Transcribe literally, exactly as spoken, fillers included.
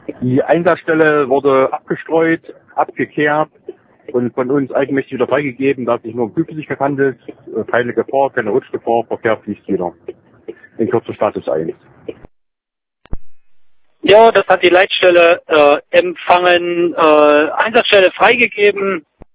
Die Einsatzstelle wurde abgestreut, abgekehrt und von uns eigenmächtig wieder freigegeben, da es sich nur um Prüfsicherheit handelt. Keine Gefahr, keine Rutschgefahr, Verkehr fließt wieder. In Kürze Status eins. Ja, das hat die Leitstelle äh, empfangen. Äh, Einsatzstelle freigegeben.